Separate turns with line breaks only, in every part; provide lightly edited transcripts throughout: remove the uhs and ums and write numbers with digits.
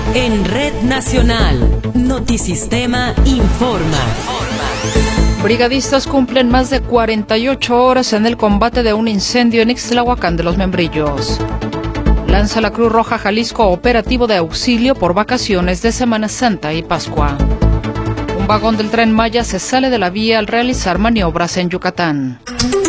En Red Nacional, Notisistema informa.
Brigadistas cumplen más de 48 horas en el combate de un incendio en Ixtlahuacán de los Membrillos. Lanza la Cruz Roja Jalisco operativo de auxilio por vacaciones de Semana Santa y Pascua. Un vagón del Tren Maya se sale de la vía al realizar maniobras en Yucatán.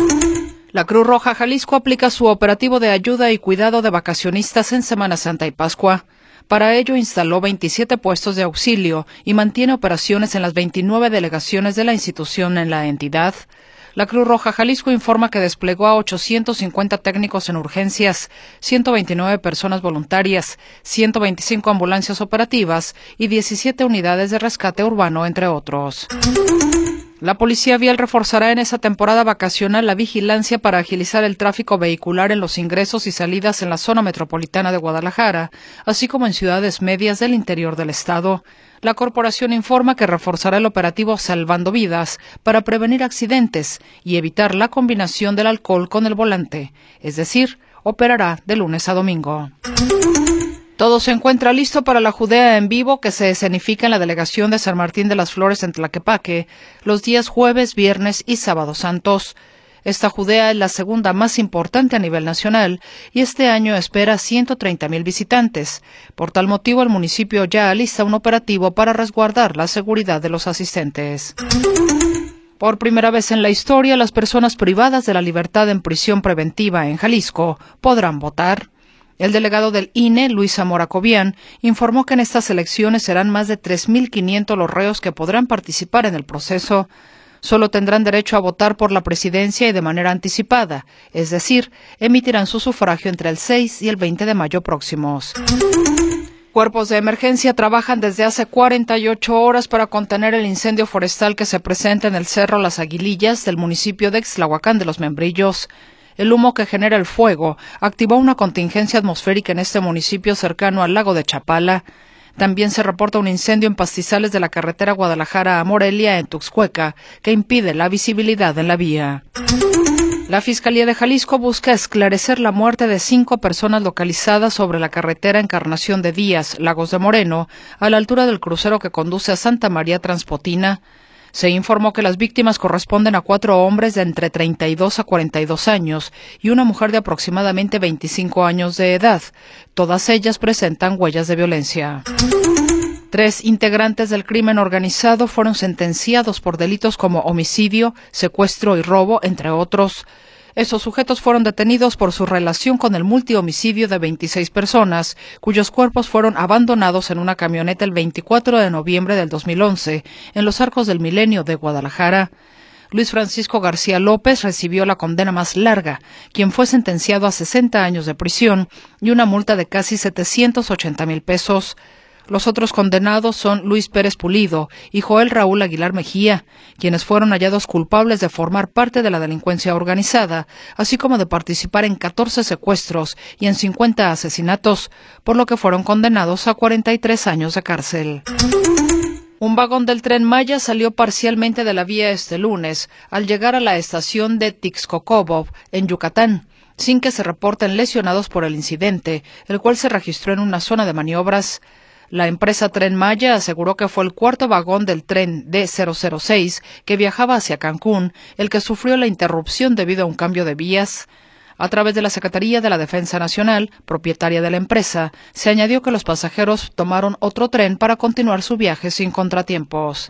La Cruz Roja Jalisco aplica su operativo de ayuda y cuidado de vacacionistas en Semana Santa y Pascua. Para ello instaló 27 puestos de auxilio y mantiene operaciones en las 29 delegaciones de la institución en la entidad. La Cruz Roja Jalisco informa que desplegó a 850 técnicos en urgencias, 129 personas voluntarias, 125 ambulancias operativas y 17 unidades de rescate urbano, entre otros. La Policía Vial reforzará en esa temporada vacacional la vigilancia para agilizar el tráfico vehicular en los ingresos y salidas en la zona metropolitana de Guadalajara, así como en ciudades medias del interior del estado. La corporación informa que reforzará el operativo Salvando Vidas para prevenir accidentes y evitar la combinación del alcohol con el volante, es decir, operará de lunes a domingo. Todo se encuentra listo para la Judea en vivo que se escenifica en la delegación de San Martín de las Flores en Tlaquepaque los días jueves, viernes y sábados santos. Esta Judea es la segunda más importante a nivel nacional y este año espera 130,000 visitantes. Por tal motivo, el municipio ya alista un operativo para resguardar la seguridad de los asistentes. Por primera vez en la historia, las personas privadas de la libertad en prisión preventiva en Jalisco podrán votar. El delegado del INE, Luis Zamora Cobian, informó que en estas elecciones serán más de 3,500 los reos que podrán participar en el proceso. Solo tendrán derecho a votar por la presidencia y de manera anticipada, es decir, emitirán su sufragio entre el 6 y el 20 de mayo próximos. Cuerpos de emergencia trabajan desde hace 48 horas para contener el incendio forestal que se presenta en el Cerro Las Aguilillas del municipio de Ixtlahuacán de los Membrillos. El humo que genera el fuego activó una contingencia atmosférica en este municipio cercano al lago de Chapala. También se reporta un incendio en pastizales de la carretera Guadalajara a Morelia, en Tuxcueca, que impide la visibilidad en la vía. La Fiscalía de Jalisco busca esclarecer la muerte de 5 personas localizadas sobre la carretera Encarnación de Díaz, Lagos de Moreno, a la altura del crucero que conduce a Santa María Transpotina. Se informó que las víctimas corresponden a 4 hombres de entre 32 a 42 años y una mujer de aproximadamente 25 años de edad. Todas ellas presentan huellas de violencia. 3 integrantes del crimen organizado fueron sentenciados por delitos como homicidio, secuestro y robo, entre otros. Estos sujetos fueron detenidos por su relación con el multihomicidio de 26 personas, cuyos cuerpos fueron abandonados en una camioneta el 24 de noviembre del 2011, en los Arcos del Milenio de Guadalajara. Luis Francisco García López recibió la condena más larga, quien fue sentenciado a 60 años de prisión y una multa de casi 780,000 pesos. Los otros condenados son Luis Pérez Pulido y Joel Raúl Aguilar Mejía, quienes fueron hallados culpables de formar parte de la delincuencia organizada, así como de participar en 14 secuestros y en 50 asesinatos, por lo que fueron condenados a 43 años de cárcel. Un vagón del Tren Maya salió parcialmente de la vía este lunes, al llegar a la estación de Tixcocobov, en Yucatán, sin que se reporten lesionados por el incidente, el cual se registró en una zona de maniobras. La empresa Tren Maya aseguró que fue el 4º vagón del tren D006 que viajaba hacia Cancún, el que sufrió la interrupción debido a un cambio de vías. A través de la Secretaría de la Defensa Nacional, propietaria de la empresa, se añadió que los pasajeros tomaron otro tren para continuar su viaje sin contratiempos.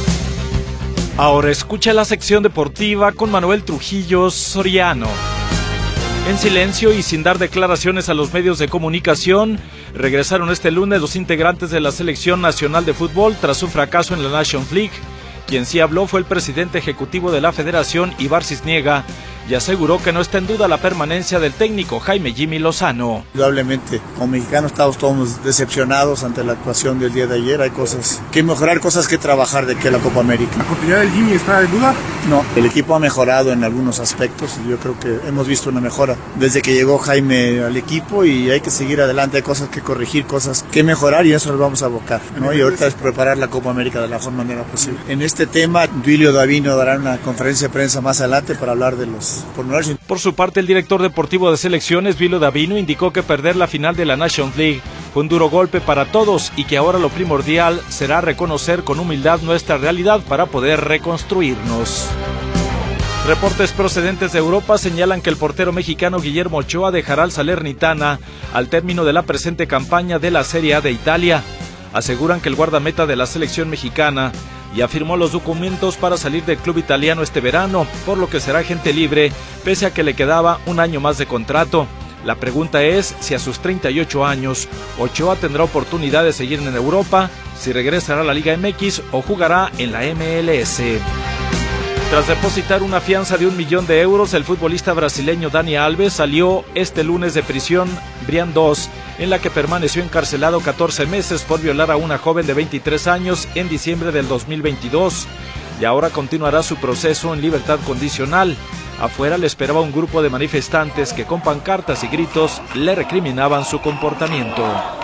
Ahora escucha la sección deportiva con Manuel Trujillo Soriano. En silencio y sin dar declaraciones a los medios de comunicación, regresaron este lunes los integrantes de la Selección Nacional de Fútbol tras su fracaso en la Nations League. Quien sí habló fue el presidente ejecutivo de la federación, Ibar Cisniega, y aseguró que no está en duda la permanencia del técnico Jaime Jimmy Lozano.
Indudablemente, como mexicanos estamos todos decepcionados ante la actuación del día de ayer. Hay cosas que mejorar, cosas que trabajar de que la Copa América.
¿La continuidad del Jimmy está en duda?
No, el equipo ha mejorado en algunos aspectos y yo creo que hemos visto una mejora desde que llegó Jaime al equipo y hay que seguir adelante, hay cosas que corregir, cosas que mejorar y eso nos vamos a abocar, ¿no? Y ahorita es preparar la Copa América de la mejor manera posible. En este tema, Duilio Davino dará una conferencia de prensa más adelante para hablar de los pormenores.
Por su parte, el director deportivo de selecciones, Duilio Davino, indicó que perder la final de la Nations League fue un duro golpe para todos y que ahora lo primordial será reconocer con humildad nuestra realidad para poder reconstruirnos. Reportes procedentes de Europa señalan que el portero mexicano Guillermo Ochoa dejará al Salernitana al término de la presente campaña de la Serie A de Italia. Aseguran que el guardameta de la selección mexicana ya firmó los documentos para salir del club italiano este verano, por lo que será agente libre, pese a que le quedaba un año más de contrato. La pregunta es si a sus 38 años Ochoa tendrá oportunidad de seguir en Europa, si regresará a la Liga MX o jugará en la MLS. Tras depositar una fianza de 1 millón de euros, el futbolista brasileño Dani Alves salió este lunes de prisión Brian 2, en la que permaneció encarcelado 14 meses por violar a una joven de 23 años en diciembre del 2022. Y ahora continuará su proceso en libertad condicional. Afuera le esperaba un grupo de manifestantes que con pancartas y gritos le recriminaban su comportamiento.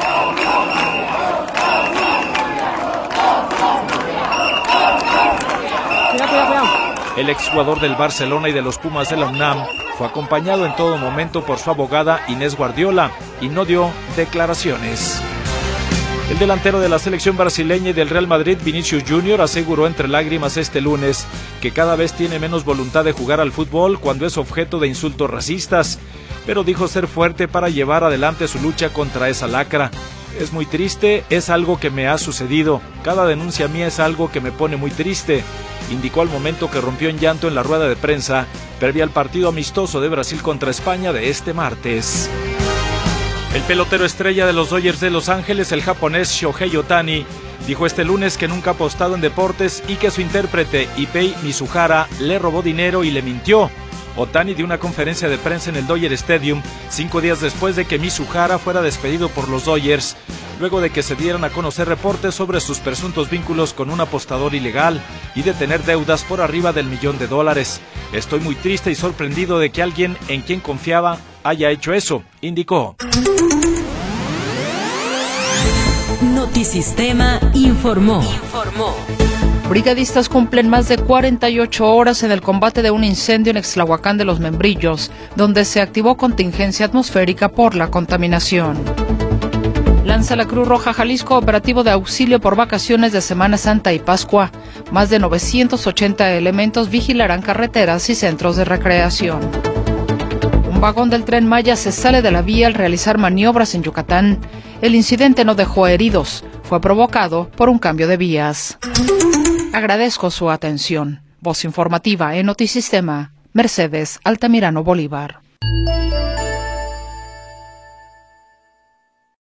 El exjugador del Barcelona y de los Pumas de la UNAM fue acompañado en todo momento por su abogada Inés Guardiola y no dio declaraciones. El delantero de la selección brasileña y del Real Madrid, Vinicius Jr., aseguró entre lágrimas este lunes que cada vez tiene menos voluntad de jugar al fútbol cuando es objeto de insultos racistas, pero dijo ser fuerte para llevar adelante su lucha contra esa lacra. Es muy triste, es algo que me ha sucedido. Cada denuncia mía es algo que me pone muy triste, indicó al momento que rompió en llanto en la rueda de prensa previa al partido amistoso de Brasil contra España de este martes. El pelotero estrella de los Dodgers de Los Ángeles, el japonés Shohei Ohtani, dijo este lunes que nunca ha apostado en deportes y que su intérprete Ipei Mizuhara le robó dinero y le mintió. Ohtani dio una conferencia de prensa en el Dodger Stadium 5 días después de que Mizuhara fuera despedido por los Dodgers, luego de que se dieran a conocer reportes sobre sus presuntos vínculos con un apostador ilegal y de tener deudas por arriba del $1 millón. Estoy muy triste y sorprendido de que alguien en quien confiaba haya hecho eso, indicó.
Notisistema informó.
Brigadistas cumplen más de 48 horas en el combate de un incendio en Ixtlahuacán de los Membrillos, donde se activó contingencia atmosférica por la contaminación. Lanza la Cruz Roja Jalisco operativo de auxilio por vacaciones de Semana Santa y Pascua. Más de 980 elementos vigilarán carreteras y centros de recreación. Un vagón del Tren Maya se sale de la vía al realizar maniobras en Yucatán. El incidente no dejó heridos, fue provocado por un cambio de vías. Agradezco su atención. Voz informativa en Notisistema, Mercedes Altamirano Bolívar.